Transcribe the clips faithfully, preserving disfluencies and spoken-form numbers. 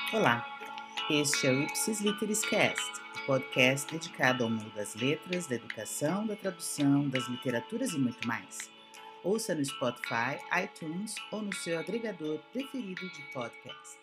Olá, este é o Ipsis Literis Cast, o podcast dedicado ao mundo das letras, da educação, da tradução, das literaturas e muito mais. Ouça no Spotify, iTunes ou no seu agregador preferido de podcasts.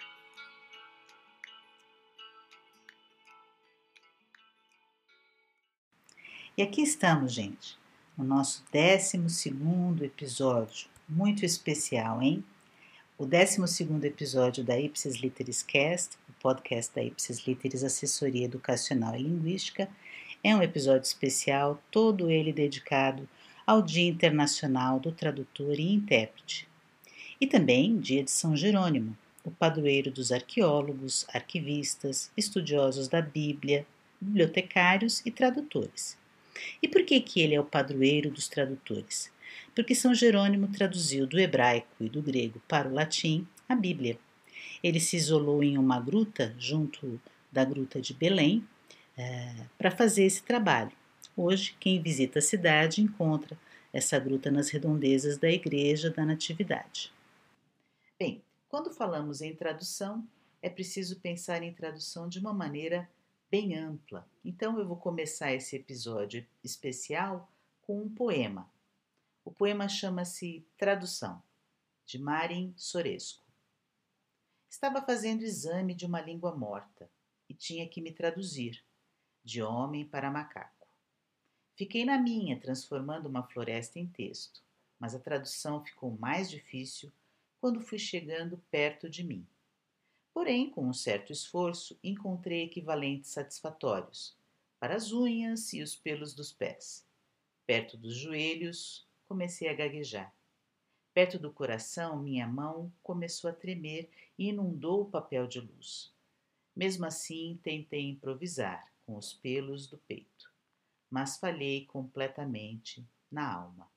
E aqui estamos, gente, no nosso décimo segundo episódio, muito especial, hein? O décimo segundo episódio da Ipsis Literis Cast, o podcast da Ipsis Literis Assessoria Educacional e Linguística, é um episódio especial, todo ele dedicado ao Dia Internacional do Tradutor e Intérprete. E também Dia de São Jerônimo, o padroeiro dos arqueólogos, arquivistas, estudiosos da Bíblia, bibliotecários e tradutores. E por que que ele é o padroeiro dos tradutores? Porque São Jerônimo traduziu do hebraico e do grego para o latim a Bíblia. Ele se isolou em uma gruta, junto da gruta de Belém, é, para fazer esse trabalho. Hoje, quem visita a cidade encontra essa gruta nas redondezas da Igreja da Natividade. Bem, quando falamos em tradução, é preciso pensar em tradução de uma maneira bem ampla. Então eu vou começar esse episódio especial com um poema. O poema chama-se Tradução, de Marin Sorescu. Estava fazendo exame de uma língua morta e tinha que me traduzir, de homem para macaco. Fiquei na minha, transformando uma floresta em texto, mas a tradução ficou mais difícil quando fui chegando perto de mim. Porém, com um certo esforço, encontrei equivalentes satisfatórios para as unhas e os pelos dos pés. Perto dos joelhos, comecei a gaguejar. Perto do coração, minha mão começou a tremer e inundou o papel de luz. Mesmo assim, tentei improvisar com os pelos do peito, mas falhei completamente na alma.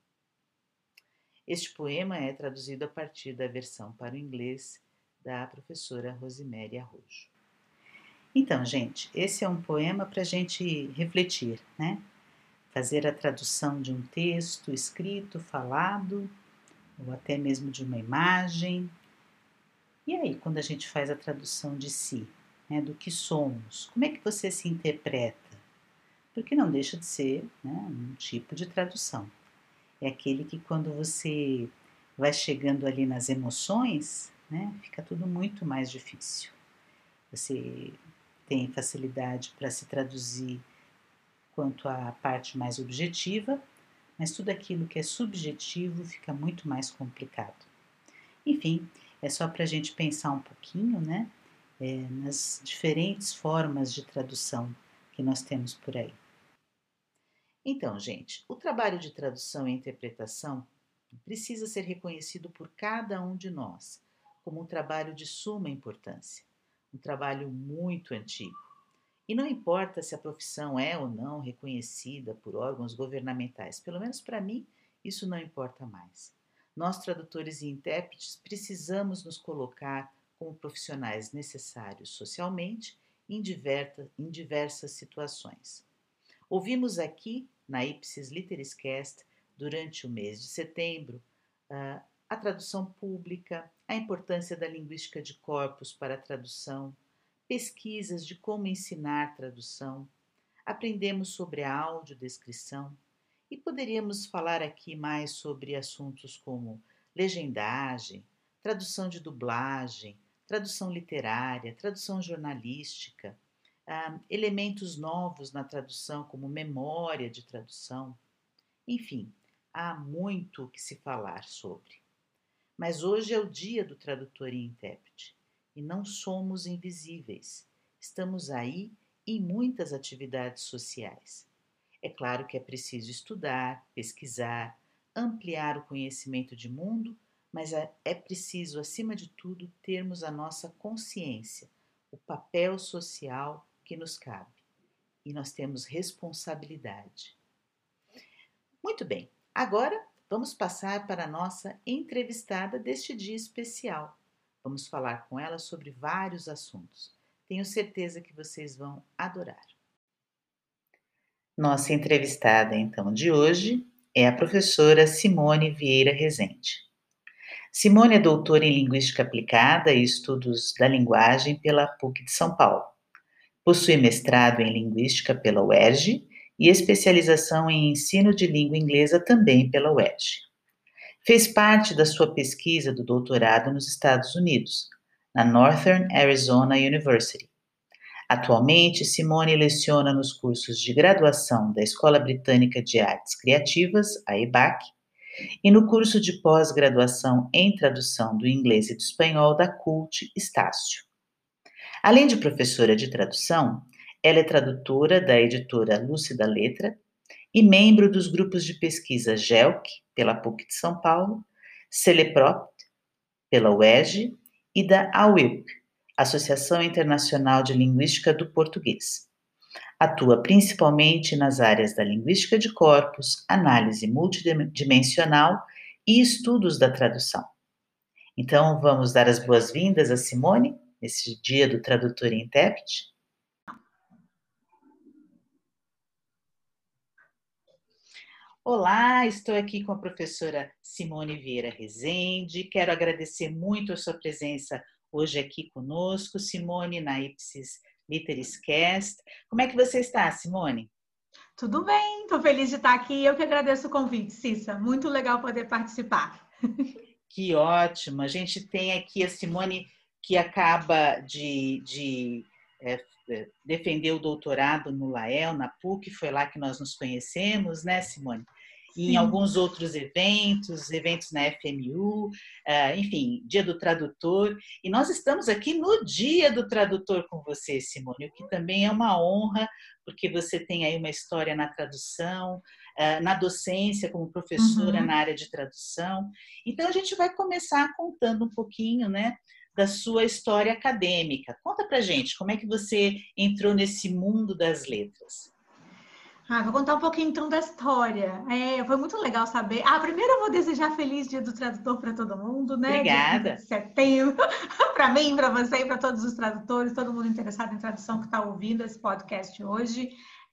Este poema é traduzido a partir da versão para o inglês da professora Rosemary Arrojo. Então, gente, esse é um poema para a gente refletir, né? Fazer a tradução de um texto escrito, falado, ou até mesmo de uma imagem. E aí, quando a gente faz a tradução de si, né, do que somos, como é que você se interpreta? Porque não deixa de ser, né, um tipo de tradução. É aquele que quando você vai chegando ali nas emoções, né, fica tudo muito mais difícil. Você tem facilidade para se traduzir quanto à parte mais objetiva, mas tudo aquilo que é subjetivo fica muito mais complicado. Enfim, é só para a gente pensar um pouquinho, né, é, nas diferentes formas de tradução que nós temos por aí. Então, gente, o trabalho de tradução e interpretação precisa ser reconhecido por cada um de nós como um trabalho de suma importância, um trabalho muito antigo. E não importa se a profissão é ou não reconhecida por órgãos governamentais, pelo menos para mim, isso não importa mais. Nós, tradutores e intérpretes, precisamos nos colocar como profissionais necessários socialmente em, diverta, em diversas situações. Ouvimos aqui, na Ipsis Literis Cast, durante o mês de setembro, a tradução pública, a importância da linguística de corpos para a tradução, pesquisas de como ensinar tradução, aprendemos sobre a audiodescrição e poderíamos falar aqui mais sobre assuntos como legendagem, tradução de dublagem, tradução literária, tradução jornalística, ah, elementos novos na tradução como memória de tradução. Enfim, há muito o que se falar sobre. Mas hoje é o dia do tradutor e intérprete e não somos invisíveis. Estamos aí em muitas atividades sociais. É claro que é preciso estudar, pesquisar, ampliar o conhecimento de mundo, mas é preciso, acima de tudo, termos a nossa consciência, o papel social que nos cabe. E nós temos responsabilidade. Muito bem, agora vamos passar para a nossa entrevistada deste dia especial. Vamos falar com ela sobre vários assuntos. Tenho certeza que vocês vão adorar. Nossa entrevistada, então, de hoje é a professora Simone Vieira Rezende. Simone é doutora em Linguística Aplicada e Estudos da Linguagem pela P U C de São Paulo. Possui mestrado em Linguística pela U E R J e especialização em Ensino de Língua Inglesa também pela U E R J. Fez parte da sua pesquisa do doutorado nos Estados Unidos, na Northern Arizona University. Atualmente, Simone leciona nos cursos de graduação da Escola Britânica de Artes Criativas, a EBAC, e no curso de pós-graduação em tradução do inglês e do espanhol da C U L T Estácio. Além de professora de tradução, ela é tradutora da editora Lúcida Letra e membro dos grupos de pesquisa GELC, pela P U C de São Paulo, Celepropt, pela U E R J, e da A W I P, Associação Internacional de Linguística do Português. Atua principalmente nas áreas da linguística de corpos, análise multidimensional e estudos da tradução. Então, vamos dar as boas-vindas a Simone, nesse dia do tradutor e intérprete. Olá, estou aqui com a professora Simone Vieira Rezende. Quero agradecer muito a sua presença hoje aqui conosco, Simone, na Ipsis Literis Cast. Como é que você está, Simone? Tudo bem, estou feliz de estar aqui. Eu que agradeço o convite, Cissa. Muito legal poder participar. Que ótimo. A gente tem aqui a Simone, que acaba de, de é, defender o doutorado no Lael, na P U C, foi lá que nós nos conhecemos, né, Simone? E em alguns outros eventos, eventos na F M U, enfim, Dia do Tradutor. E nós estamos aqui no Dia do Tradutor com você, Simone, o que também é uma honra, porque você tem aí uma história na tradução, na docência, como professora uhum. na área de tradução. Então, a gente vai começar contando um pouquinho, né, da sua história acadêmica. Conta pra gente, como é que você entrou nesse mundo das letras? Ah, vou contar um pouquinho então da história. É, foi muito legal saber. Ah, primeiro eu vou desejar feliz Dia do Tradutor para todo mundo, né? Obrigada. Dia trinta de setembro, para mim, para você e para todos os tradutores, todo mundo interessado em tradução que está ouvindo esse podcast hoje.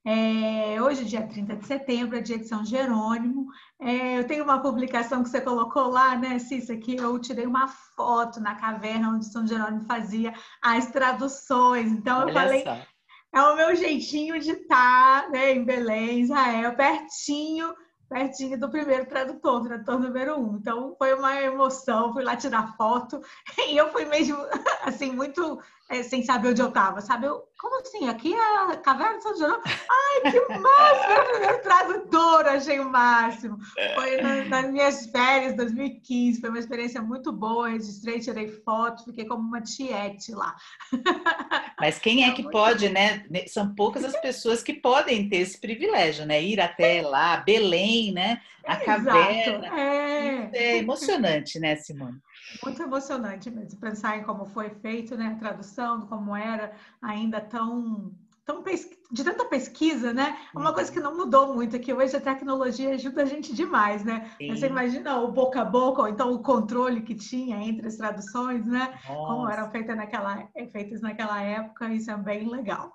É, hoje, dia trinta de setembro, é dia de São Jerônimo. É, eu tenho uma publicação que você colocou lá, né, Cissa, que eu tirei uma foto na caverna onde São Jerônimo fazia as traduções. Então, Olha eu falei... só. É o meu jeitinho de estar, né, em Belém, Israel, pertinho, pertinho do primeiro tradutor, tradutor número um. Então, foi uma emoção, fui lá tirar foto e eu fui mesmo, assim, muito é, sem saber onde eu estava, sabe? Eu, como assim? Aqui é a Caverna de São Jerônimo? Ai, que máximo! Era o primeiro tradutor, achei o máximo. Foi na, nas minhas férias, dois mil e quinze, foi uma experiência muito boa, registrei, tirei foto, fiquei como uma tiete lá. Mas quem é que pode, né? São poucas as pessoas que podem ter esse privilégio, né? Ir até lá, Belém, né? A caverna. É. É emocionante, né, Simone? Muito emocionante mesmo, pensar em como foi feito, né? A tradução, como era ainda tão... Tão pesqu... de tanta pesquisa, né? Uma coisa que não mudou muito, é que hoje a tecnologia ajuda a gente demais, né? Sim. Você imagina o boca a boca, ou então o controle que tinha entre as traduções, né? Nossa. Como eram feitas naquela, feitas naquela época, isso é bem legal.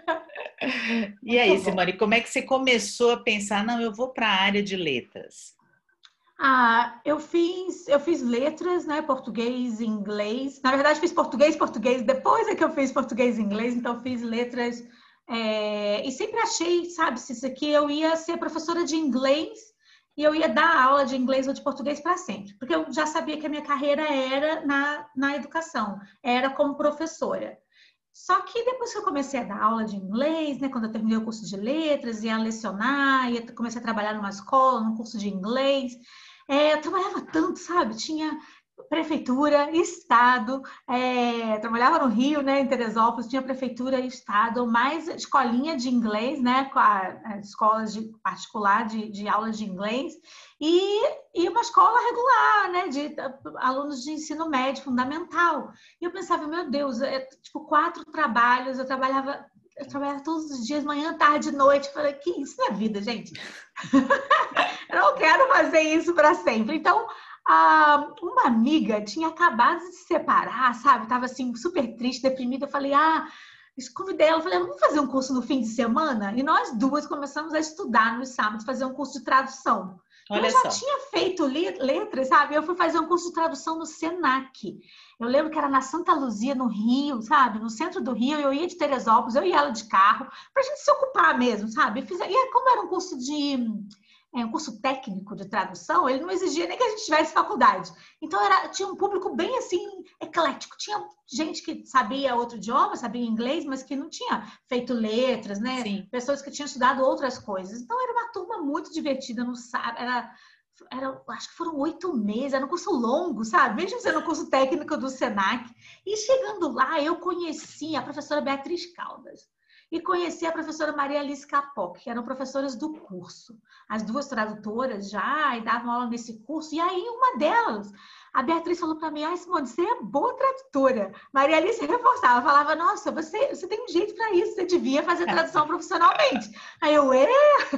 E aí, Simone, como é que você começou a pensar, não, eu vou para a área de letras? Ah, eu fiz, eu fiz letras, né? Português e inglês. Na verdade, fiz português, português. Depois é que eu fiz português e inglês, então fiz letras. É... E sempre achei, sabe, se isso aqui eu ia ser professora de inglês e eu ia dar aula de inglês ou de português para sempre, porque eu já sabia que a minha carreira era na, na educação, era como professora. Só que depois que eu comecei a dar aula de inglês, né, quando eu terminei o curso de letras, ia lecionar, ia, comecei a trabalhar numa escola, num curso de inglês, é, eu trabalhava tanto, sabe? Tinha prefeitura, estado, é, trabalhava no Rio, né, em Teresópolis, tinha prefeitura e estado, mais escolinha de inglês, né, com a, a escolas de, particular de, de aulas de inglês, e, e uma escola regular, né, de alunos de ensino médio fundamental. E eu pensava, meu Deus, é, tipo, quatro trabalhos, eu trabalhava, eu trabalhava todos os dias, manhã, tarde, noite. Eu falei, que isso é vida, gente? Eu não quero fazer isso para sempre. Então, ah, uma amiga tinha acabado de se separar, sabe? Tava assim, super triste, deprimida. Eu falei, ah, convidei ela, falei, vamos fazer um curso no fim de semana? E nós duas começamos a estudar nos sábados, fazer um curso de tradução. Olha eu já só. tinha feito letras, sabe? Eu fui fazer um curso de tradução no Senac. Eu lembro que era na Santa Luzia, no Rio, sabe? No centro do Rio, eu ia de Teresópolis, eu ia ela de carro, pra gente se ocupar mesmo, sabe? Eu fiz... E como era um curso de... É, um curso técnico de tradução, ele não exigia nem que a gente tivesse faculdade. Então, era, tinha um público bem, assim, eclético. Tinha gente que sabia outro idioma, sabia inglês, mas que não tinha feito letras, né? Sim. Pessoas que tinham estudado outras coisas. Então, era uma turma muito divertida, não sabe? Era, era, acho que foram oito meses, era um curso longo, sabe? Mesmo sendo um curso técnico do Senac. E chegando lá, eu conheci a professora Beatriz Caldas. E conheci a professora Maria Alice Capoc, que eram professoras do curso. As duas tradutoras já, e davam aula nesse curso. E aí, uma delas, a Beatriz falou para mim, ah, Simone, você é boa tradutora. Maria Alice reforçava, falava, nossa, você, você tem um jeito para isso, você devia fazer tradução profissionalmente. Aí eu, é?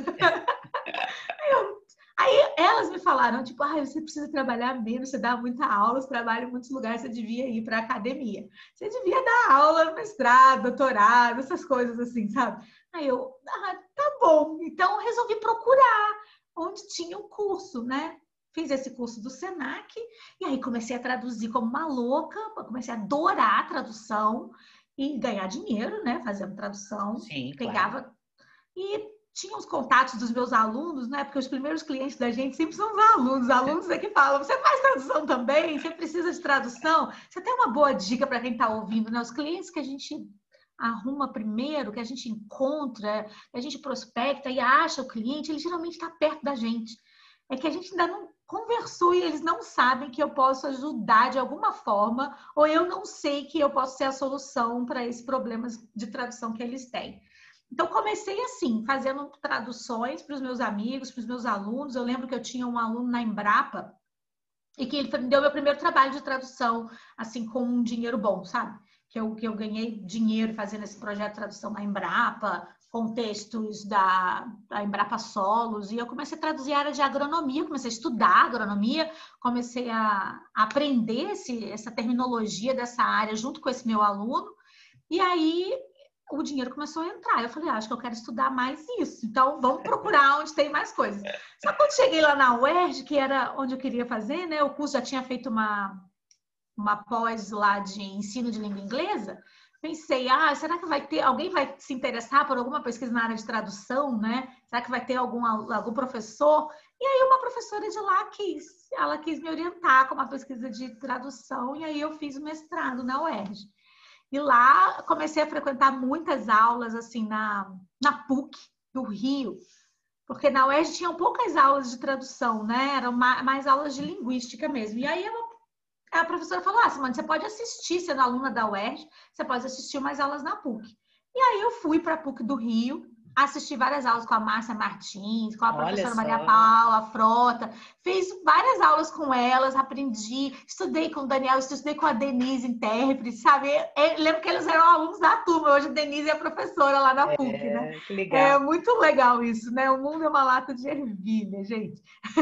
Aí eu, Aí elas me falaram, tipo, ah, você precisa trabalhar menos, você dá muita aula, você trabalha em muitos lugares, você devia ir para a academia. Você devia dar aula no mestrado, doutorado, essas coisas assim, sabe? Aí eu, ah, tá bom. Então, eu resolvi procurar onde tinha um curso, né? Fiz esse curso do Senac e aí comecei a traduzir como uma louca, comecei a adorar a tradução e ganhar dinheiro, né? Fazendo tradução. Sim, claro. Pegava... E tinha os contatos dos meus alunos, né? Porque os primeiros clientes da gente sempre são os alunos. Os alunos é que falam: você faz tradução também? Você precisa de tradução? Você tem uma boa dica para quem está ouvindo, né? Os clientes que a gente arruma primeiro, que a gente encontra, que a gente prospecta e acha o cliente, ele geralmente está perto da gente. É que a gente ainda não conversou e eles não sabem que eu posso ajudar de alguma forma, ou eu não sei que eu posso ser a solução para esses problemas de tradução que eles têm. Então, comecei assim, fazendo traduções para os meus amigos, para os meus alunos. Eu lembro que eu tinha um aluno na Embrapa e que ele me deu meu primeiro trabalho de tradução, assim, com um dinheiro bom, sabe? Que eu, que eu ganhei dinheiro fazendo esse projeto de tradução na Embrapa, com textos da, da Embrapa Solos. E eu comecei a traduzir a área de agronomia, comecei a estudar agronomia, comecei a aprender esse, essa terminologia dessa área junto com esse meu aluno. E aí o dinheiro começou a entrar. Eu falei, ah, acho que eu quero estudar mais isso. Então, vamos procurar onde tem mais coisas. Só que quando cheguei lá na U E R J, que era onde eu queria fazer, né? O curso já tinha feito uma, uma pós lá de ensino de língua inglesa. Pensei, ah, será que vai ter, alguém vai se interessar por alguma pesquisa na área de tradução, né? Será que vai ter algum, algum professor? E aí uma professora de lá quis, ela quis me orientar com uma pesquisa de tradução, e aí eu fiz o mestrado na U E R J. E lá comecei a frequentar muitas aulas assim na, na P U C do Rio, porque na U E R J tinham poucas aulas de tradução, né? Eram mais aulas de linguística mesmo. E aí a professora falou, ah, Simone, você pode assistir, sendo aluna da U E R J, você pode assistir umas aulas na P U C. E aí eu fui para a P U C do Rio, assisti várias aulas com a Márcia Martins, com a Olha professora só. Maria Paula Frota, fiz várias aulas com elas, aprendi, estudei com o Daniel, estudei com a Denise, intérprete, sabe? Eu lembro que eles eram alunos da turma, hoje a Denise é professora lá na P U C, né? É, que legal. É muito legal isso, né? O mundo é uma lata de ervilha, gente.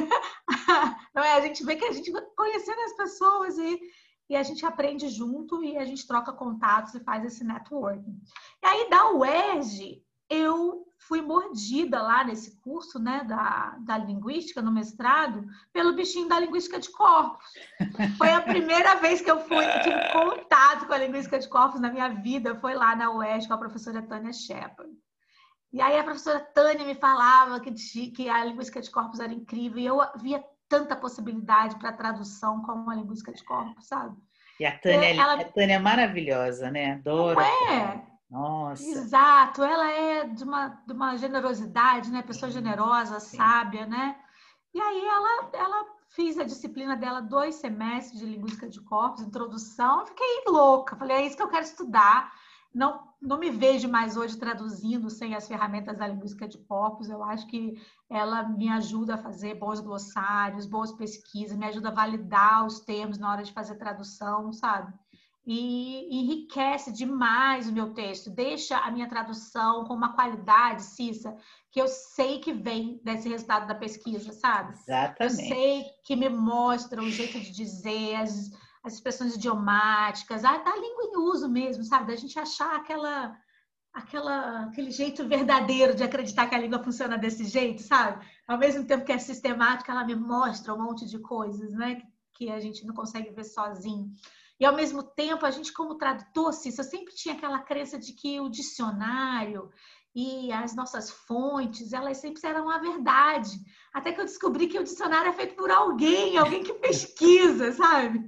Não é? A gente vê que a gente vai conhecendo as pessoas e, e a gente aprende junto e a gente troca contatos e faz esse networking. E aí, da U E R J, eu fui mordida lá nesse curso, né, da, da linguística, no mestrado, pelo bichinho da linguística de corpos. Foi a primeira vez que eu fui, tive contato com a linguística de corpos na minha vida, foi lá na U E R J com a professora Tânia Shepard. E aí a professora Tânia me falava que, que a linguística de corpos era incrível e eu via tanta possibilidade para tradução como a linguística de corpos, sabe? E a Tânia, ela... a Tânia é maravilhosa, né? Adoro. Não é? Nossa. Exato, ela é de uma, de uma generosidade, né? Pessoa sim, generosa, sim. Sábia, né? E aí ela, ela fiz a disciplina dela dois semestres de linguística de corpos, introdução, eu fiquei louca. Falei, é isso que eu quero estudar. Não, não me vejo mais hoje traduzindo sem as ferramentas da linguística de corpos. Eu acho que ela me ajuda a fazer bons glossários, boas pesquisas, me ajuda a validar os termos na hora de fazer tradução, sabe? E enriquece demais o meu texto, deixa a minha tradução com uma qualidade, Cissa, que eu sei que vem desse resultado da pesquisa, sabe? Exatamente. Eu sei que me mostra o jeito de dizer, as, as expressões idiomáticas, a, a língua em uso mesmo, sabe? Da gente achar aquela, aquela, aquele jeito verdadeiro de acreditar que a língua funciona desse jeito, sabe? Ao mesmo tempo que é sistemática, ela me mostra um monte de coisas, né? Que a gente não consegue ver sozinho. E, ao mesmo tempo, a gente, como tradutor, Cissa, eu sempre tinha aquela crença de que o dicionário e as nossas fontes, elas sempre eram a verdade. Até que eu descobri que o dicionário é feito por alguém, alguém que pesquisa, sabe?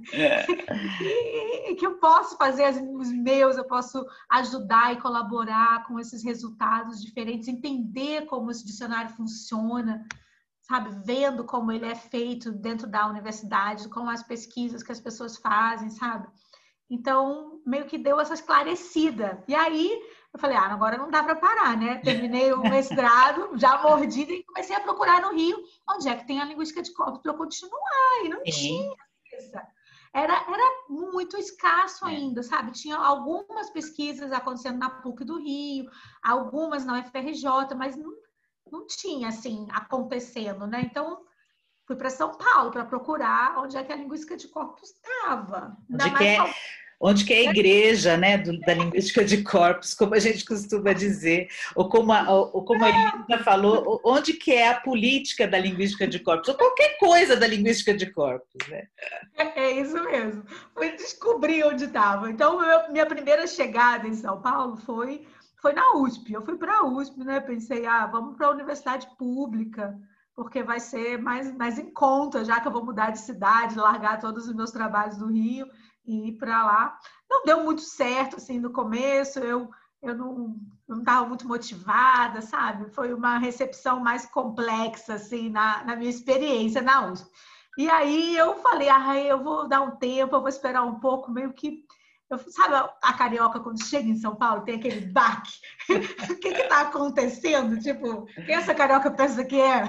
E, e que eu posso fazer os meus, eu posso ajudar e colaborar com esses resultados diferentes, entender como esse dicionário funciona, sabe? Vendo como ele é feito dentro da universidade, com as pesquisas que as pessoas fazem, sabe? Então, meio que deu essa esclarecida. E aí, eu falei, ah, agora não dá para parar, né? Terminei o mestrado, já mordida, e comecei a procurar no Rio onde é que tem a linguística de corpos para eu continuar. E não Sim. tinha. Era, era muito escasso É. ainda, sabe? Tinha algumas pesquisas acontecendo na PUC do Rio, algumas na U F R J, mas não, não tinha, assim, acontecendo, né? Então, fui para São Paulo para procurar onde é que a linguística de corpos estava. Ainda Onde que mais é, com... onde que é a igreja, né, do, da linguística de corpos, como a gente costuma dizer, ou como a, ou como a Elisa falou, onde que é a política da linguística de corpos, ou qualquer coisa da linguística de corpos, né? É isso mesmo. Fui descobrir onde estava. Então, meu, minha primeira chegada em São Paulo foi, foi na U S P. Eu fui para a U S P, né? Pensei, ah, vamos para a universidade pública, porque vai ser mais, mais em conta, já que eu vou mudar de cidade, largar todos os meus trabalhos do Rio e ir para lá. Não deu muito certo, assim, no começo. Eu, eu não não estava muito motivada, sabe? Foi uma recepção mais complexa, assim, na, na minha experiência na U S P. E aí eu falei, ah, eu vou dar um tempo, eu vou esperar um pouco, meio que... Eu, sabe a carioca quando chega em São Paulo, tem aquele baque? O que está acontecendo? Tipo, quem essa carioca pensa que é?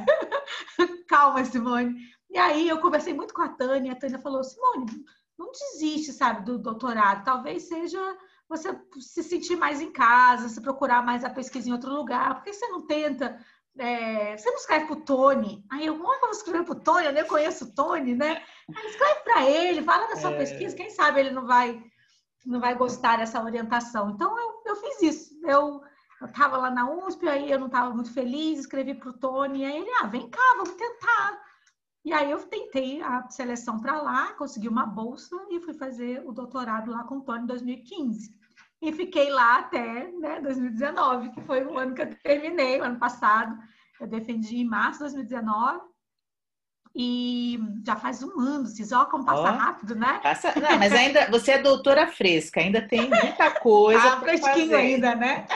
Calma, Simone. E aí eu conversei muito com a Tânia, a Tânia falou, Simone, não desiste, sabe, do doutorado. Talvez seja você se sentir mais em casa, se procurar mais a pesquisa em outro lugar. Por que você não tenta... É, você não escreve para o Tony? Aí eu, como é que eu vou escrever para o Tony? Eu nem conheço o Tony, né? Aí escreve para ele, fala da sua pesquisa, quem sabe ele não vai, não vai gostar dessa orientação. Então eu, eu fiz isso. Eu estava lá na U S P, aí eu não estava muito feliz, escrevi para o Tony, aí ele, ah, vem cá, vamos tentar. E aí eu tentei a seleção para lá, consegui uma bolsa e fui fazer o doutorado lá com o Tony em dois mil e quinze. E fiquei lá até, né, dois mil e dezenove, que foi o ano que eu terminei, o ano passado. Eu defendi em março de dois mil e dezenove. E já faz um ano, vocês olha como passa Ó, rápido, né? passa, não, mas ainda você é doutora fresca, ainda tem muita coisa Tá para fresquinho fazer. ainda, né?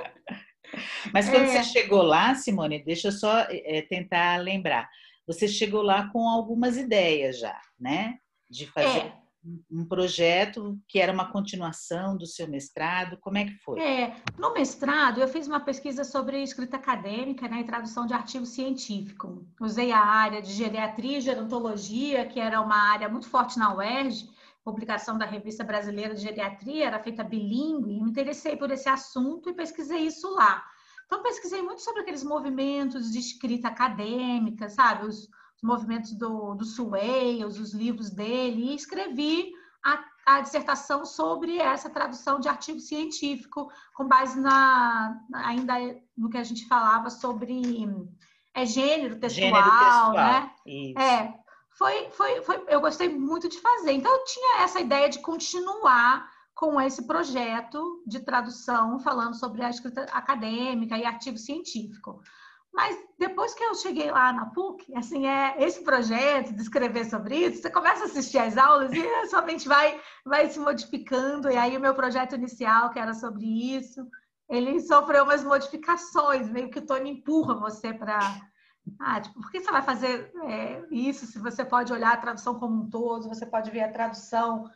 Mas quando você É, chegou lá, Simone, deixa eu só é, tentar lembrar. Você chegou lá com algumas ideias já, né? De fazer é. um projeto que era uma continuação do seu mestrado. Como é que foi? É, no mestrado, eu fiz uma pesquisa sobre escrita acadêmica, né, e tradução de artigo científico. Usei a área de geriatria e gerontologia, que era uma área muito forte na U E R J, publicação da Revista Brasileira de Geriatria, era feita bilíngue, e me interessei por esse assunto e pesquisei isso lá. Então, pesquisei muito sobre aqueles movimentos de escrita acadêmica, sabe? Os, os movimentos do, do Swales, os livros dele, e escrevi a a dissertação sobre essa tradução de artigo científico, com base na, ainda no que a gente falava sobre é, gênero Gênero textual, textual, né? isso. É, foi, foi, foi, eu gostei muito de fazer. Então, eu tinha essa ideia de continuar com esse projeto de tradução, falando sobre a escrita acadêmica e artigo científico. Mas depois que eu cheguei lá na PUC, assim, é esse projeto de escrever sobre isso, você começa a assistir às aulas e a sua mente vai, vai se modificando. E aí o meu projeto inicial, que era sobre isso, ele sofreu umas modificações, meio que o Tony empurra você para... Ah, tipo, por que você vai fazer é, isso se você pode olhar a tradução como um todo, você pode ver a tradução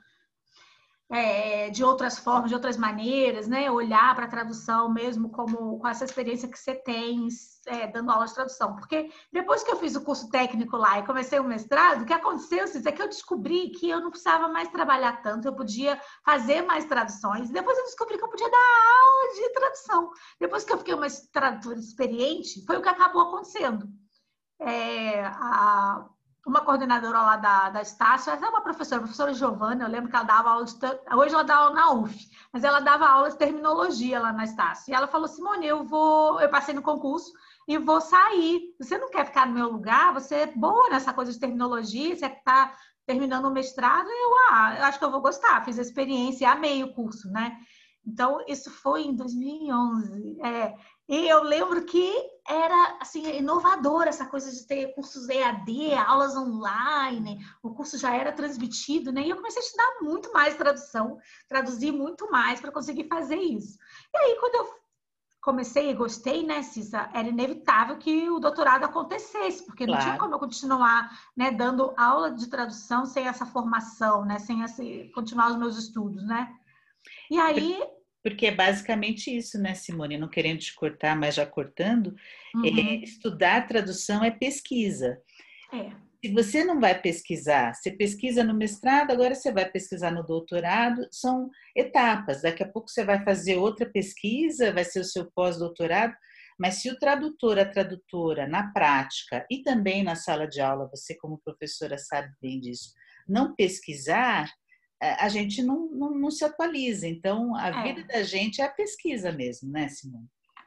É, de outras formas, de outras maneiras, né? Olhar para a tradução mesmo como com essa experiência que você tem é, dando aula de tradução. Porque depois que eu fiz o curso técnico lá e comecei o mestrado, o que aconteceu é que eu descobri que eu não precisava mais trabalhar tanto, eu podia fazer mais traduções. Depois eu descobri que eu podia dar aula de tradução. Depois que eu fiquei uma tradutora experiente, foi o que acabou acontecendo. É, a uma coordenadora lá da, da Estácio, ela é uma professora, a professora Giovana, eu lembro que ela dava aula de, hoje ela dá aula na U F, mas ela dava aula de terminologia lá na Estácio. E ela falou, Simone, eu vou, eu passei no concurso e vou sair. Você não quer ficar no meu lugar? Você é boa nessa coisa de terminologia, você está terminando o mestrado? Eu, ah, eu acho que eu vou gostar. Fiz a experiência, amei o curso, né? Então, isso foi em dois mil e onze. É, e eu lembro que era assim, inovador essa coisa de ter cursos E A D, aulas online, o curso já era transmitido, né? E eu comecei a estudar muito mais tradução, traduzir muito mais para conseguir fazer isso. E aí, quando eu comecei e gostei, né, Cissa, era inevitável que o doutorado acontecesse, porque não Claro. tinha como eu continuar, né, dando aula de tradução sem essa formação, né, sem esse, continuar os meus estudos, né? E aí... Porque é basicamente isso, né, Simone? Não querendo te cortar, mas já cortando, Uhum. é, estudar tradução é pesquisa. É. Se você não vai pesquisar, você pesquisa no mestrado, agora você vai pesquisar no doutorado, são etapas. Daqui a pouco você vai fazer outra pesquisa, vai ser o seu pós-doutorado, mas se o tradutor, a tradutora, na prática e também na sala de aula, você como professora sabe bem disso, não pesquisar, a gente não, não, não se atualiza. Então, a vida É. da gente é a pesquisa mesmo, né, Simone?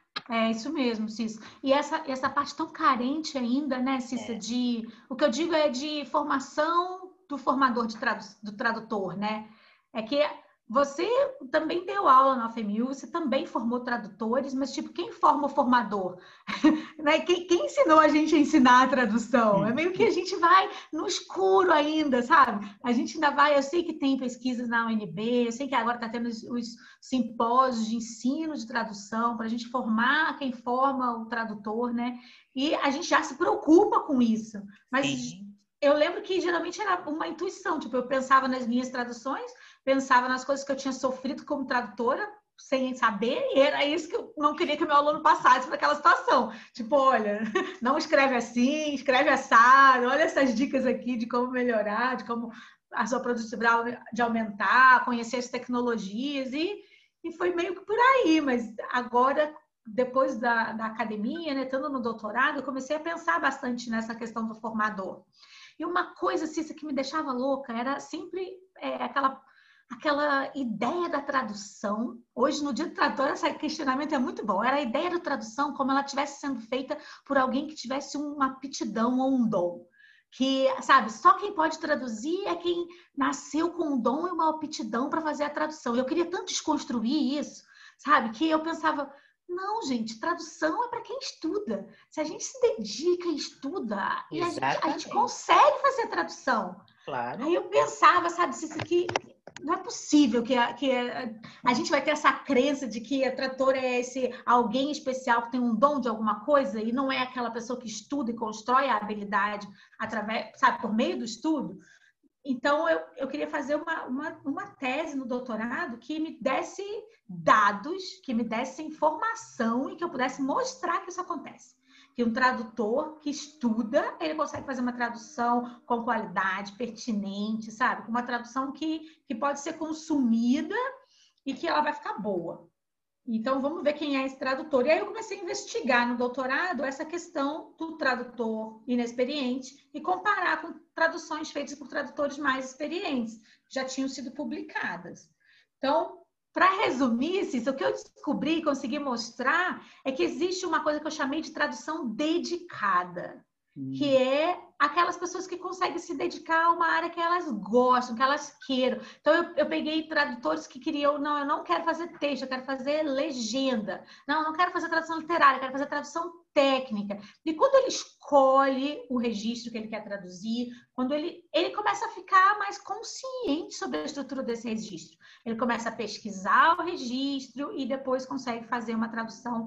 É isso mesmo, Cissa. E essa, essa parte tão carente ainda, né, Cissa, É. de... O que eu digo é de formação do formador de tradu, do tradutor, né? É que você também deu aula na U F M U, você também formou tradutores, mas, tipo, quem forma o formador? Né? Quem, quem ensinou a gente a ensinar a tradução? É Hum, meio que a gente vai no escuro ainda, sabe? A gente ainda vai... Eu sei que tem pesquisas na U N B, eu sei que agora está tendo os, os simpósios de ensino de tradução para a gente formar quem forma o tradutor, né? E a gente já se preocupa com isso. Mas sim. eu lembro que geralmente era uma intuição, tipo, eu pensava nas minhas traduções, pensava nas coisas que eu tinha sofrido como tradutora, sem saber, e era isso que eu não queria que o meu aluno passasse para aquela situação. Tipo, olha, não escreve assim, escreve assado, olha essas dicas aqui de como melhorar, de como a sua produtividade de aumentar, conhecer as tecnologias, e, e foi meio que por aí, mas agora, depois da, da academia, né, estando no doutorado, eu comecei a pensar bastante nessa questão do formador. E uma coisa, Cissa, que me deixava louca era sempre é, aquela, aquela ideia da tradução. Hoje, no dia do tradutor, esse questionamento é muito bom. Era a ideia da tradução como ela estivesse sendo feita por alguém que tivesse uma aptidão ou um dom. Que, sabe, só quem pode traduzir é quem nasceu com um dom e uma aptidão para fazer a tradução. Eu queria tanto desconstruir isso, sabe, que eu pensava... Não, gente, tradução é para quem estuda. Se a gente se dedica e estuda, e a gente, a gente Exatamente. consegue fazer a tradução. Claro. Aí eu pensava, sabe, se isso aqui não é possível que, a, que a, a gente vai ter essa crença de que a tradutora é esse alguém especial que tem um dom de alguma coisa e não é aquela pessoa que estuda e constrói a habilidade através, sabe, por meio do estudo. Então, eu, eu queria fazer uma, uma, uma tese no doutorado que me desse dados, que me desse informação e que eu pudesse mostrar que isso acontece. Que um tradutor que estuda, ele consegue fazer uma tradução com qualidade, pertinente, sabe? Uma tradução que, que pode ser consumida e que ela vai ficar boa. Então, vamos ver quem é esse tradutor. E aí eu comecei a investigar no doutorado essa questão do tradutor inexperiente e comparar com traduções feitas por tradutores mais experientes, que já tinham sido publicadas. Então, para resumir, Cissa, o que eu descobri e consegui mostrar é que existe uma coisa que eu chamei de tradução dedicada, que é aquelas pessoas que conseguem se dedicar a uma área que elas gostam, que elas queiram. Então, eu, eu peguei tradutores que queriam, não, eu não quero fazer texto, eu quero fazer legenda. Não, eu não quero fazer tradução literária, eu quero fazer tradução técnica. E quando ele escolhe o registro que ele quer traduzir, quando ele, ele começa a ficar mais consciente sobre a estrutura desse registro. Ele começa a pesquisar o registro e depois consegue fazer uma tradução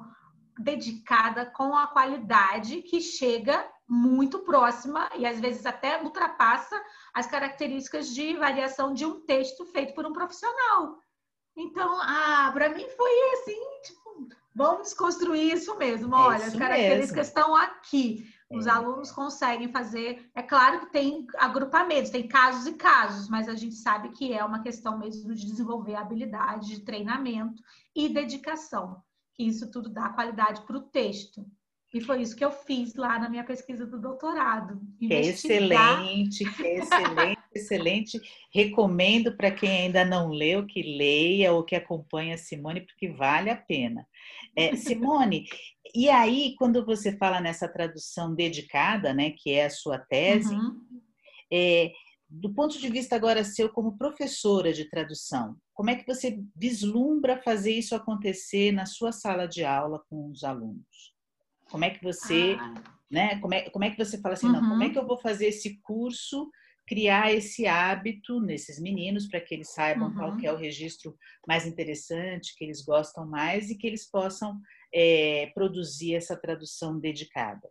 dedicada com a qualidade que chega muito próxima e às vezes até ultrapassa as características de variação de um texto feito por um profissional. Então, ah, para mim foi assim, tipo, vamos desconstruir isso mesmo. É Olha, as isso características mesmo. estão aqui. Os É, alunos conseguem fazer. É claro que tem agrupamentos, tem casos e casos, mas a gente sabe que é uma questão mesmo de desenvolver habilidade, de treinamento e dedicação, que isso tudo dá qualidade para o texto. E foi isso que eu fiz lá na minha pesquisa do doutorado. Que é Investigar. excelente, que é excelente, excelente. Recomendo para quem ainda não leu que leia ou que acompanhe a Simone, porque vale a pena. É, Simone, e aí quando você fala nessa tradução dedicada, né, que é a sua tese, Uhum. é, do ponto de vista agora seu como professora de tradução, como é que você vislumbra fazer isso acontecer na sua sala de aula com os alunos? Como é que você, Ah, né? Como é, como é que você fala assim, não, como é que uhum. eu vou fazer esse curso, criar esse hábito nesses meninos para que eles saibam qual que é o Uhum. registro mais interessante, que eles gostam mais e que eles possam é, produzir essa tradução dedicada.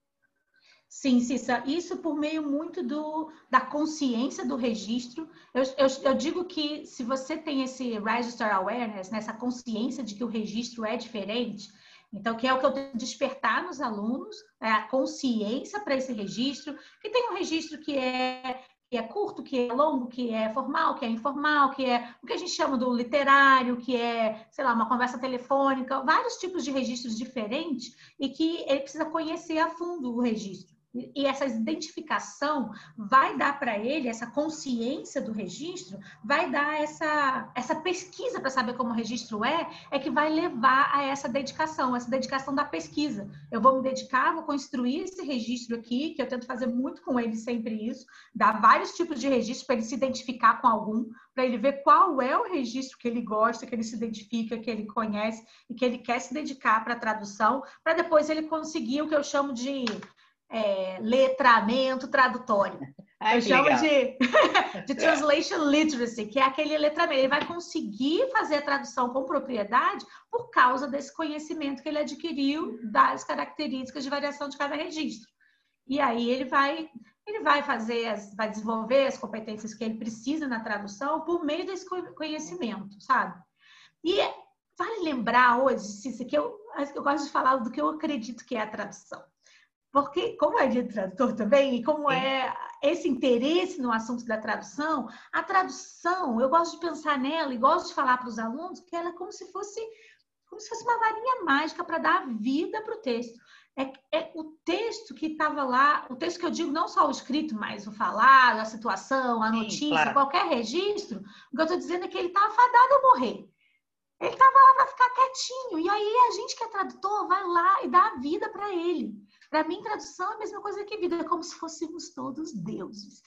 Sim, Cissa, isso por meio muito do, da consciência do registro. Eu, eu, eu digo que se você tem esse register awareness, né, essa consciência de que o registro é diferente, então, que é o que eu tenho que despertar nos alunos, é a consciência para esse registro, que tem um registro que é, que é curto, que é longo, que é formal, que é informal, que é o que a gente chama do literário, que é, sei lá, uma conversa telefônica, vários tipos de registros diferentes e que ele precisa conhecer a fundo o registro. E essa identificação vai dar para ele, essa consciência do registro, vai dar essa, essa pesquisa para saber como o registro é, é que vai levar a essa dedicação, essa dedicação da pesquisa. Eu vou me dedicar, vou construir esse registro aqui, que eu tento fazer muito com ele sempre isso, dar vários tipos de registros para ele se identificar com algum, para ele ver qual é o registro que ele gosta, que ele se identifica, que ele conhece e que ele quer se dedicar para a tradução, para depois ele conseguir o que eu chamo de É, letramento tradutório. Ai, Eu que chamo legal. de, de translation literacy, que é aquele letramento. Ele vai conseguir fazer a tradução com propriedade por causa desse conhecimento que ele adquiriu das características de variação de cada registro. E aí ele vai, ele vai fazer, as, vai desenvolver as competências que ele precisa na tradução por meio desse conhecimento, sabe? E vale lembrar hoje, Cissa, que eu, eu gosto de falar do que eu acredito que é a tradução. Porque, como é de tradutor também, e como Sim. é esse interesse no assunto da tradução, a tradução, eu gosto de pensar nela e gosto de falar para os alunos que ela é como se fosse, como se fosse uma varinha mágica para dar vida para o texto. É, é o texto que estava lá, o texto que eu digo, não só o escrito, mas o falado, a situação, a Sim, notícia, claro. qualquer registro, o que eu estou dizendo é que ele está fadado a morrer. Ele estava lá para ficar quietinho. E aí a gente que é tradutor vai lá e dá a vida para ele. Para mim, tradução é a mesma coisa que vida, é como se fôssemos todos deuses.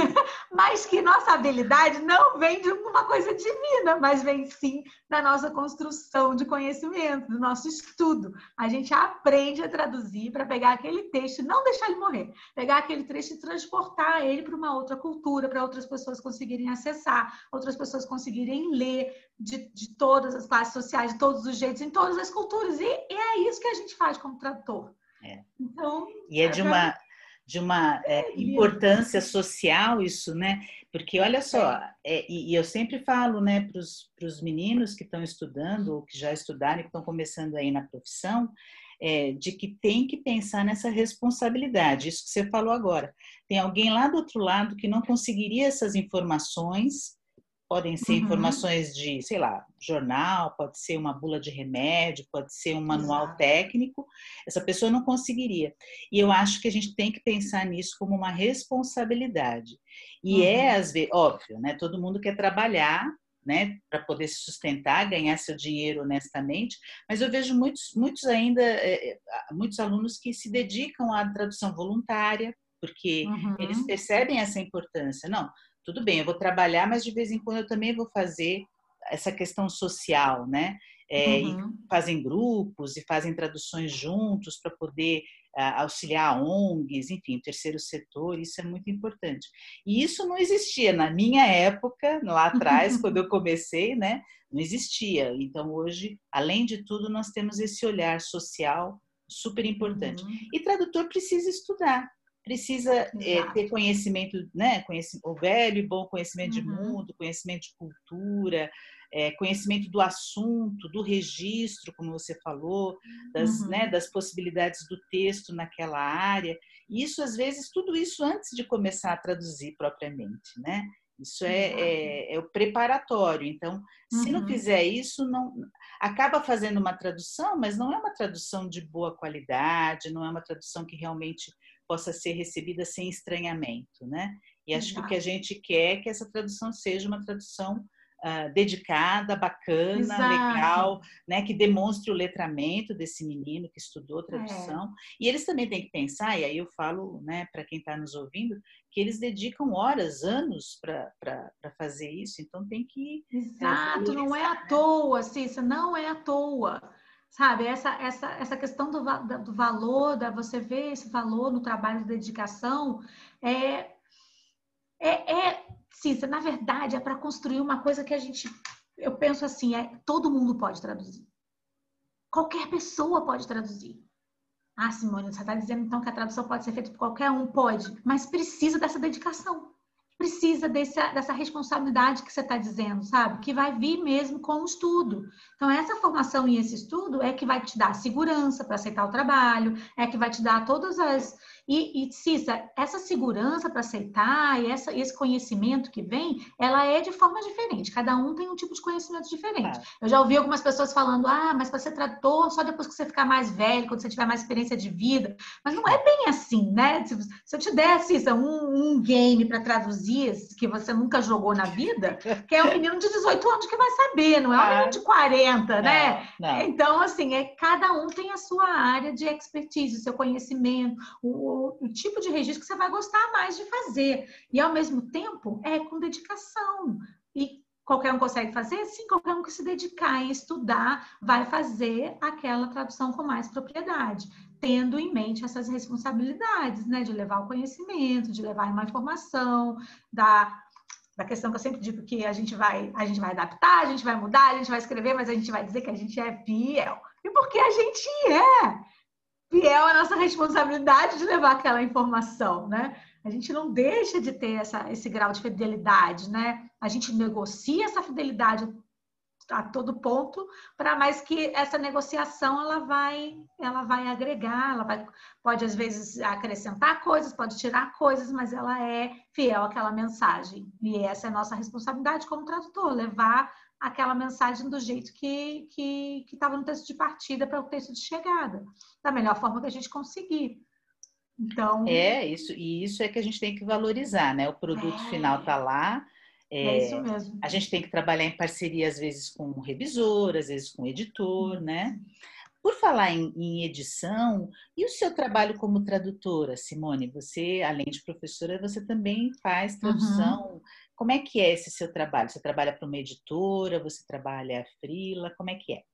Mas que nossa habilidade não vem de uma coisa divina, mas vem sim da nossa construção de conhecimento, do nosso estudo. A gente aprende a traduzir para pegar aquele texto e não deixar ele morrer. Pegar aquele texto e transportar ele para uma outra cultura, para outras pessoas conseguirem acessar, outras pessoas conseguirem ler de, de todas as classes sociais, de todos os jeitos, em todas as culturas. E, e é isso que a gente faz como tradutor. É. Então, E é de para mim, uma, de uma é, é lindo. importância social isso, né? Porque olha só, É. é, e, e eu sempre falo, né, para os meninos que estão estudando ou que já estudaram e que estão começando aí na profissão, é, de que tem que pensar nessa responsabilidade, isso que você falou agora. Tem alguém lá do outro lado que não conseguiria essas informações. Podem ser Uhum. informações de, sei lá, jornal, pode ser uma bula de remédio, pode ser um manual Exato. técnico. Essa pessoa não conseguiria. E eu acho que a gente tem que pensar nisso como uma responsabilidade. E é, Uhum. às vezes, óbvio, né? Todo mundo quer trabalhar, né, para poder se sustentar, ganhar seu dinheiro honestamente, mas eu vejo muitos, muitos ainda, é, muitos alunos que se dedicam à tradução voluntária, porque eles Uhum. percebem essa importância. Não, tudo bem, eu vou trabalhar, mas de vez em quando eu também vou fazer essa questão social, né? É, e Uhum. fazem grupos e fazem traduções juntos para poder uh, auxiliar O N Gs, enfim, o terceiro setor, isso é muito importante. E isso não existia na minha época, lá atrás, quando eu comecei, né? Não existia. Então, hoje, além de tudo, nós temos esse olhar social super importante. Uhum. E tradutor precisa estudar, precisa é, ter Exato. conhecimento, né? Conhecimento, o velho e bom conhecimento de Uhum. mundo, conhecimento de cultura, é, conhecimento do assunto, do registro, como você falou, das, né, Uhum. das possibilidades do texto naquela área. E isso, às vezes, tudo isso antes de começar a traduzir propriamente, né? Isso é, é, é o preparatório. Então, se não Uhum. fizer isso, não acaba fazendo uma tradução, mas não é uma tradução de boa qualidade, não é uma tradução que realmente possa ser recebida sem estranhamento, né? E acho que o que a Exato. gente quer é que essa tradução seja uma tradução uh, dedicada, bacana, Exato. legal, né? Que demonstre o letramento desse menino que estudou É. tradução. E eles também têm que pensar, e aí eu falo, né, para quem está nos ouvindo, que eles dedicam horas, anos para fazer isso, então tem que é, Exato, não é valorizar. à toa, Cissa, não é à toa. Sabe, essa, essa, essa questão do, do valor, da você ver esse valor no trabalho de dedicação, é, é, é Cissa, na verdade, é para construir uma coisa que a gente, eu penso assim, é todo mundo pode traduzir. Qualquer pessoa pode traduzir. Ah, Simone, você está dizendo então que a tradução pode ser feita por qualquer um? Pode, mas precisa dessa dedicação. Precisa desse, dessa responsabilidade que você está dizendo, sabe? Que vai vir mesmo com o estudo. Então, essa formação e esse estudo é que vai te dar segurança para aceitar o trabalho, é que vai te dar todas as... E, e Cissa, essa segurança para aceitar e essa, esse conhecimento que vem, ela é de forma diferente. Cada um tem um tipo de conhecimento diferente. Ah, Eu já ouvi algumas pessoas falando, ah, mas para ser tradutor, só depois que você ficar mais velho, quando você tiver mais experiência de vida. Mas não é bem assim, né? Se, se eu te desse Cissa, um, um game para traduzir que você nunca jogou na vida, que é um menino de dezoito anos que vai saber, não é um menino de claro. quarenta, né? Não, não. Então, assim, é, cada um tem a sua área de expertise, o seu conhecimento, o, o, o tipo de registro que você vai gostar mais de fazer. E, ao mesmo tempo, é com dedicação. E qualquer um consegue fazer? Sim, qualquer um que se dedicar e estudar vai fazer aquela tradução com mais propriedade, tendo em mente essas responsabilidades, né? De levar o conhecimento, de levar uma informação, da, da questão que eu sempre digo que a gente vai, a gente vai adaptar, a gente vai mudar, a gente vai escrever, mas a gente vai dizer que a gente é fiel. E porque a gente é fiel à nossa responsabilidade de levar aquela informação, né? A gente não deixa de ter essa, esse grau de fidelidade, né? A gente negocia essa fidelidade a todo ponto, para mais que essa negociação ela vai, ela vai agregar, ela vai, pode às vezes acrescentar coisas, pode tirar coisas, mas ela é fiel àquela mensagem. E essa é a nossa responsabilidade como tradutor, levar aquela mensagem do jeito que que que estava no texto de partida para o texto de chegada, da melhor forma que a gente conseguir. Então, É isso, e isso é que a gente tem que valorizar, né? O produto final está lá. é, é isso É, mesmo. a gente tem que trabalhar em parceria, às vezes, com o revisor, às vezes com o editor, né? Por falar em, em edição, e o seu trabalho como tradutora, Simone? Você, além de professora, você também faz Uhum. tradução. Como é que é esse seu trabalho? Você trabalha para uma editora? Você trabalha freela? Como é que é?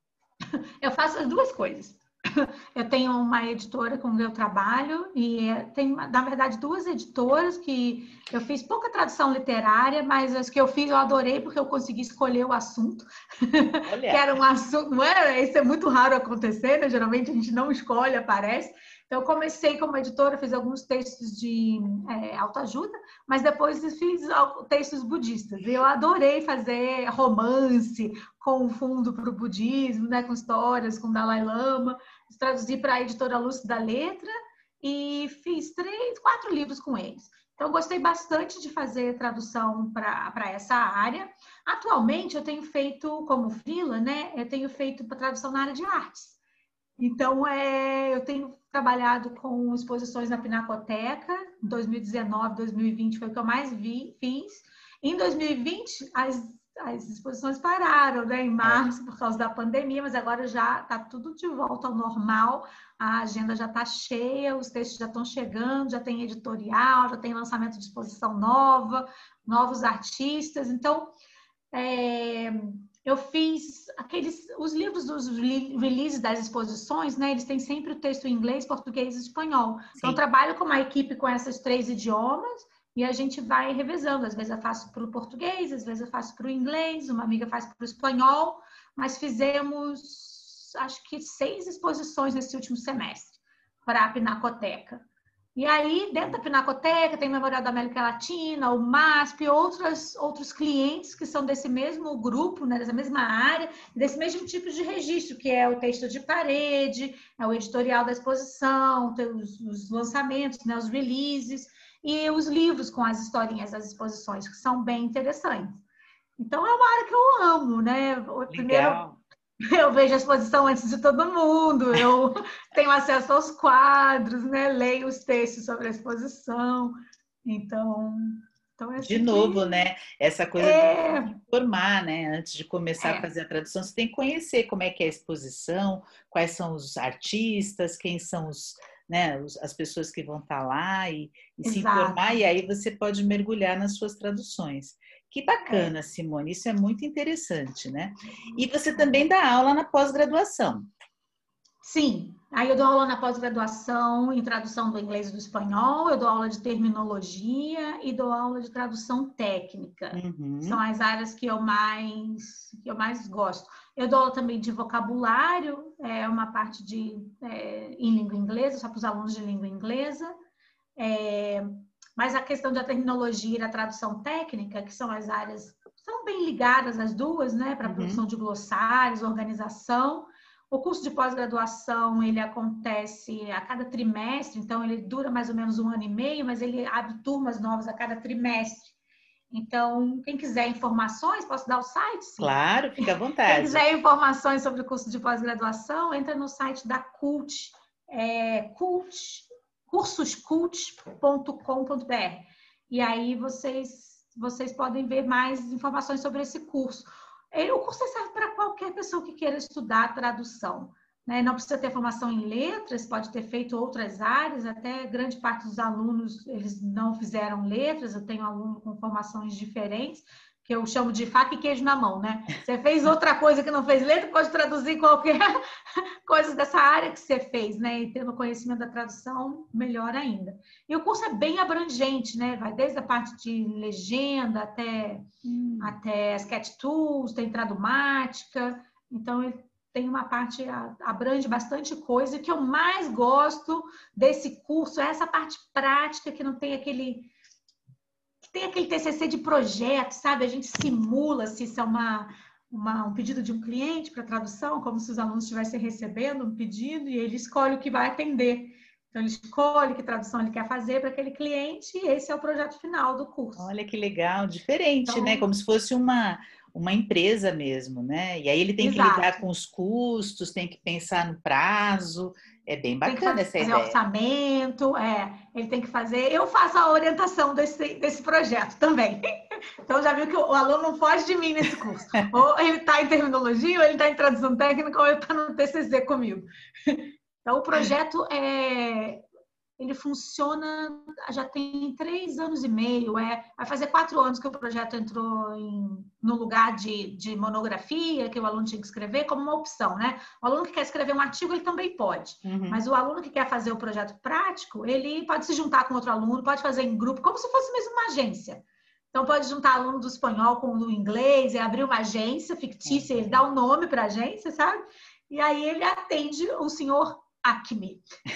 Eu faço as duas coisas. Eu tenho uma editora com quem eu trabalho e tem, na verdade, duas editoras que eu fiz pouca tradução literária, mas as que eu fiz eu adorei porque eu consegui escolher o assunto, que Olha, era um assunto, não é? Isso é muito raro acontecer, né? Geralmente a gente não escolhe, aparece. Então, eu comecei como editora, fiz alguns textos de é, autoajuda, mas depois fiz textos budistas. E eu adorei fazer romance com fundo para o budismo, né? Com histórias, com Dalai Lama. Traduzi para a editora Luz da Letra e fiz três, quatro livros com eles. Então, gostei bastante de fazer tradução para essa área. Atualmente, eu tenho feito, como freela, né? Eu tenho feito tradução na área de artes. Então, é, eu tenho trabalhado com exposições na Pinacoteca. Em dois mil e dezenove, dois mil e vinte foi o que eu mais vi, fiz. Em dois mil e vinte, as, as exposições pararam, né, em é. março, por causa da pandemia, mas agora já está tudo de volta ao normal. A agenda já está cheia, os textos já estão chegando, já tem editorial, já tem lançamento de exposição nova, novos artistas. Então, é, eu fiz aqueles, os livros dos releases das exposições, né? Eles têm sempre o texto em inglês, português e espanhol. Então, eu Sim. trabalho com uma equipe com esses três idiomas e a gente vai revezando. Às vezes eu faço para o português, às vezes eu faço para o inglês, uma amiga faz para o espanhol, mas fizemos, acho que, seis exposições nesse último semestre para a Pinacoteca. E aí, dentro da Pinacoteca, tem o Memorial da América Latina, o MASP, outros, outros clientes que são desse mesmo grupo, né, dessa mesma área, desse mesmo tipo de registro, que é o texto de parede, é o editorial da exposição, tem os, os lançamentos, né, os releases. e os livros com as historinhas das exposições, que são bem interessantes. Então, é uma área que eu amo, né? Primeiro, Legal. eu vejo a exposição antes de todo mundo, eu tenho acesso aos quadros, né? Leio os textos sobre a exposição. Então, então é De assim novo, que... né? Essa coisa de É, informar, né? Antes de começar a é, fazer a tradução, você tem que conhecer como é que é a exposição, quais são os artistas, quem são os, né, os- as pessoas que vão estar lá e, e se informar, exato. e aí você pode mergulhar nas suas traduções. Que É, bacana, Simone, isso é muito interessante, né? E você também dá aula na pós-graduação. sim, aí eu dou aula na pós-graduação em tradução do inglês e do espanhol, eu dou aula de terminologia e dou aula de tradução técnica. São Uhum, as áreas que eu mais, que eu mais gosto. Eu dou aula também de vocabulário, é uma parte de, é, em língua inglesa, só para os alunos de língua inglesa. É, mas a questão da terminologia e da tradução técnica, que são as áreas, são bem ligadas as duas, né, para a produção uhum. de glossários, organização. O curso de pós-graduação, ele acontece a cada trimestre, então ele dura mais ou menos um ano e meio, mas ele abre turmas novas a cada trimestre. Então, quem quiser informações, posso dar o site? Sim. Claro, fica à Quem vontade. quiser informações sobre o curso de pós-graduação, entra no site da Cult, é, Cult, cursos cult ponto com ponto br. E aí vocês, vocês podem ver mais informações sobre esse curso. O curso serve para qualquer pessoa que queira estudar tradução. Né? Não precisa ter formação em letras, pode ter feito outras áreas, até grande parte dos alunos eles não fizeram letras, eu tenho aluno com formações diferentes, que eu chamo de faca e queijo na mão, né? Você fez outra coisa que não fez letra, pode traduzir qualquer coisa dessa área que você fez, né? E tendo conhecimento da tradução, melhor ainda. E o curso é bem abrangente, né? Vai desde a parte de legenda até, Hum, até sketch tools, tem tradumática, então ele tem uma parte, abrange bastante coisa, e o que eu mais gosto desse curso é essa parte prática, que não tem aquele tem aquele T C C de projeto, sabe? A gente simula se isso é uma, uma, um pedido de um cliente para tradução, como se os alunos estivessem recebendo um pedido e ele escolhe o que vai atender. Então, ele escolhe que tradução ele quer fazer para aquele cliente e esse é o projeto final do curso. olha que legal, diferente, né? Então, Como se fosse uma, uma empresa mesmo, né? E aí ele tem que lidar exato. com os custos, tem que pensar no prazo. É bem Tem que bacana essa fazer ideia. orçamento, é, ele tem que fazer. Eu faço a orientação desse, desse projeto também. Então, já viu que o aluno não foge de mim nesse curso. Ou ele está em terminologia, ou ele está em tradução técnica, ou ele está no T C C comigo. Então, o projeto é, ele funciona já tem três anos e meio, é, vai fazer quatro anos que o projeto entrou em, no lugar de, de monografia, que o aluno tinha que escrever, como uma opção, né? O aluno que quer escrever um artigo, ele também pode, Uhum. mas o aluno que quer fazer o projeto prático, ele pode se juntar com outro aluno, pode fazer em grupo, como se fosse mesmo uma agência. Então, pode juntar aluno do espanhol com o do inglês e abrir uma agência fictícia, ele dá Uhum. um nome para a agência, sabe? E aí ele atende o senhor Acme,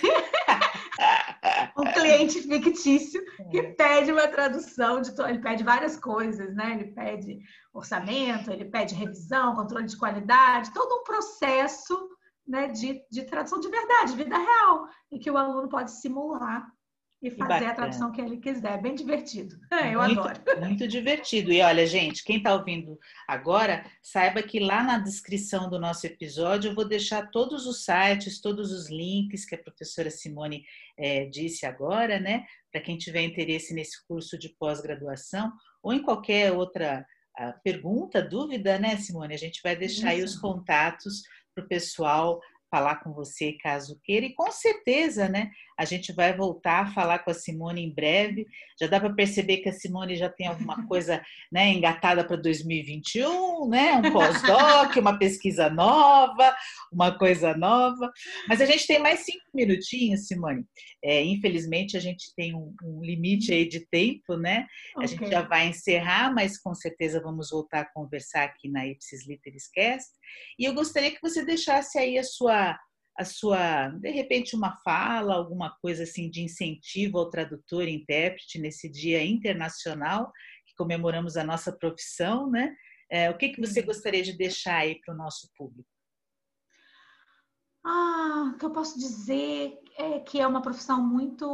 um cliente fictício que pede uma tradução de ele pede várias coisas, né? Ele pede orçamento, ele pede revisão, controle de qualidade, todo um processo, né, de, de tradução de verdade, de vida real, e que o aluno pode simular e Que fazer a bacana. tradução que ele quiser. É bem divertido. É, eu Muito, adoro. muito divertido. E olha, gente, quem está ouvindo agora, saiba que lá na descrição do nosso episódio eu vou deixar todos os sites, todos os links que a professora Simone eh, disse agora, né? Para quem tiver interesse nesse curso de pós-graduação ou em qualquer outra ah, pergunta, dúvida, né, Simone? A gente vai deixar aí Isso. os contatos para o pessoal falar com você caso queira. E com certeza, né? A gente vai voltar a falar com a Simone em breve. Já dá para perceber que a Simone já tem alguma coisa, né, engatada para dois mil e vinte e um, né, um pós-doc, uma pesquisa nova, uma coisa nova. Mas a gente tem mais cinco minutinhos, Simone. É, infelizmente, a gente tem um, um limite aí de tempo, né? A Ok. gente já vai encerrar, mas com certeza vamos voltar a conversar aqui na Ipsis Literis Cast. E eu gostaria que você deixasse aí a sua a sua, de repente, uma fala, alguma coisa assim de incentivo ao tradutor e intérprete nesse Dia Internacional, que comemoramos a nossa profissão, né? É, o que, que você Sim. gostaria de deixar aí para o nosso público? Ah, o que eu posso dizer é que é uma profissão muito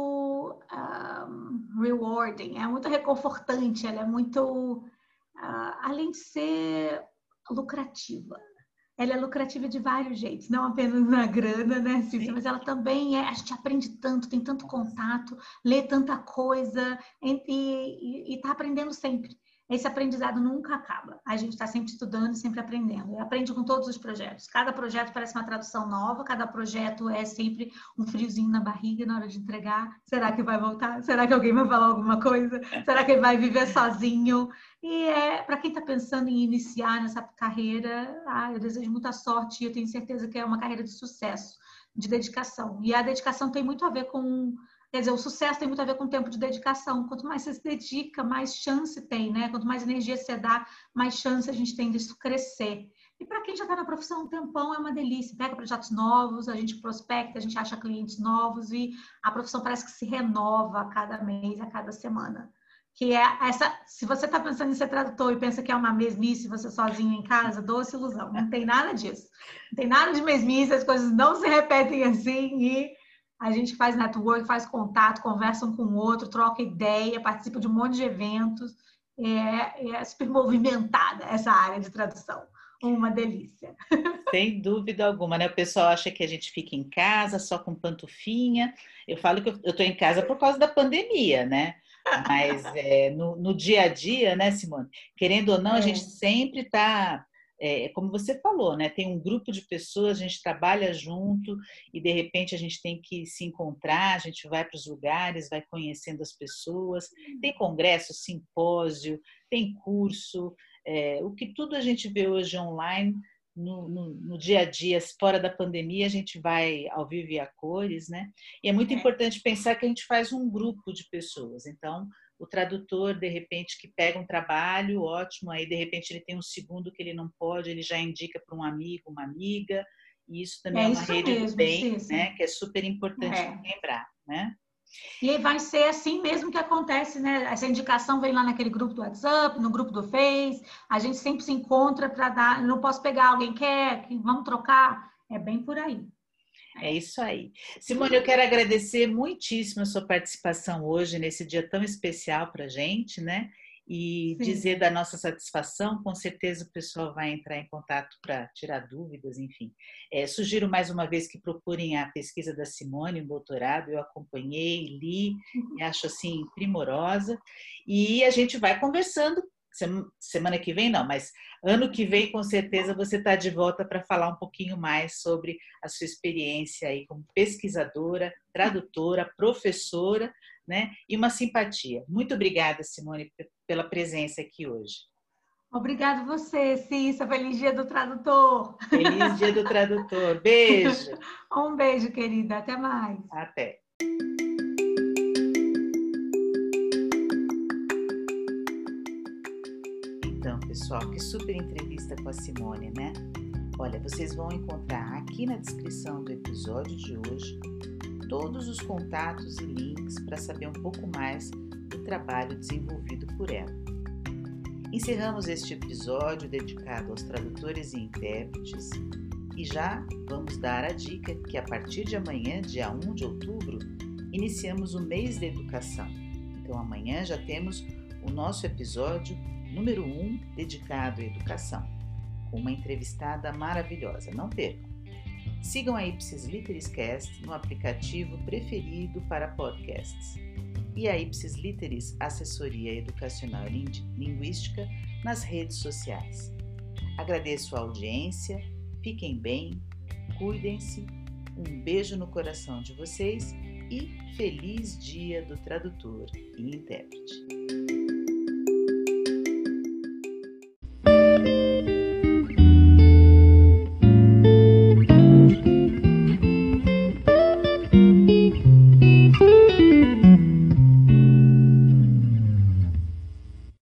um, rewarding, é muito reconfortante, ela é muito, uh, além de ser lucrativa. Ela é lucrativa de vários jeitos, não apenas na grana, né, Cícia? Mas ela também é, a gente aprende tanto, tem tanto contato, lê tanta coisa e está aprendendo sempre. Esse aprendizado nunca acaba. A gente está sempre estudando e sempre aprendendo. E aprende com todos os projetos. Cada projeto parece uma tradução nova, cada projeto é sempre um friozinho na barriga na hora de entregar. Será que vai voltar? Será que alguém vai falar alguma coisa? Será que ele vai viver sozinho? E é, para quem está pensando em iniciar nessa carreira, ah, eu desejo muita sorte e eu tenho certeza que é uma carreira de sucesso, de dedicação. E a dedicação tem muito a ver com... Quer dizer, o sucesso tem muito a ver com o tempo de dedicação. Quanto mais você se dedica, mais chance tem, né? Quanto mais energia você dá, mais chance a gente tem disso crescer. E para quem já está na profissão um tempão, é uma delícia. Pega projetos novos, a gente prospecta, a gente acha clientes novos e a profissão parece que se renova a cada mês, a cada semana. Que é essa, se você está pensando em ser tradutor e pensa que é uma mesmice você sozinho em casa, doce ilusão. Não tem nada disso. Não tem nada de mesmice, as coisas não se repetem assim e a gente faz network, faz contato, conversa um com o outro, troca ideia, participa de um monte de eventos. É, é super movimentada essa área de tradução. Uma delícia. Sem dúvida alguma, né? O pessoal acha que a gente fica em casa só com pantufinha. Eu falo que eu estou em casa por causa da pandemia, né? Mas é, no, no dia a dia, né, Simone? Querendo ou não, a gente sempre está... É, como você falou, né? Tem um grupo de pessoas, a gente trabalha junto e de repente a gente tem que se encontrar, a gente vai para os lugares, vai conhecendo as pessoas, tem congresso, simpósio, tem curso, é, o que tudo a gente vê hoje online, no, no, no dia a dia, fora da pandemia, a gente vai ao vivo e a cores, né? E é muito é. importante pensar que a gente faz um grupo de pessoas, então... O tradutor, de repente, que pega um trabalho, ótimo, aí de repente ele tem um segundo que ele não pode, ele já indica para um amigo, uma amiga, e isso também é, é uma rede mesmo, do bem, sim, sim. Né, que é super importante é. lembrar, né? E vai ser assim mesmo que acontece, né? Essa indicação vem lá naquele grupo do WhatsApp, no grupo do Face, a gente sempre se encontra para dar, não posso pegar, alguém quer, vamos trocar, é bem por aí. É isso aí. Simone, eu quero agradecer muitíssimo a sua participação hoje, nesse dia tão especial para a gente, né? E Sim. dizer da nossa satisfação, com certeza o pessoal vai entrar em contato para tirar dúvidas, enfim. É, sugiro mais uma vez que procurem a pesquisa da Simone, um doutorado, eu acompanhei, li, e acho assim primorosa. E a gente vai conversando. Semana que vem não, mas ano que vem com certeza você está de volta para falar um pouquinho mais sobre a sua experiência aí como pesquisadora, tradutora, professora, né? E uma simpatia. Muito obrigada, Simone, pela presença aqui hoje. Obrigada você, Cissa. Feliz dia do tradutor. Feliz dia do tradutor. Beijo. Um beijo, querida. Até mais. Até. Então, pessoal, que super entrevista com a Simone, né? Olha, vocês vão encontrar aqui na descrição do episódio de hoje todos os contatos e links para saber um pouco mais do trabalho desenvolvido por ela. Encerramos este episódio dedicado aos tradutores e intérpretes e já vamos dar a dica que a partir de amanhã, dia primeiro de outubro, iniciamos o mês da educação. Então amanhã já temos o nosso episódio número um, dedicado à educação, com uma entrevistada maravilhosa. Não percam! Sigam a Ipsis Literis Cast no aplicativo preferido para podcasts e a Ipsis Literis Assessoria Educacional e Linguística nas redes sociais. Agradeço a audiência, fiquem bem, cuidem-se, um beijo no coração de vocês e feliz Dia do Tradutor e Intérprete!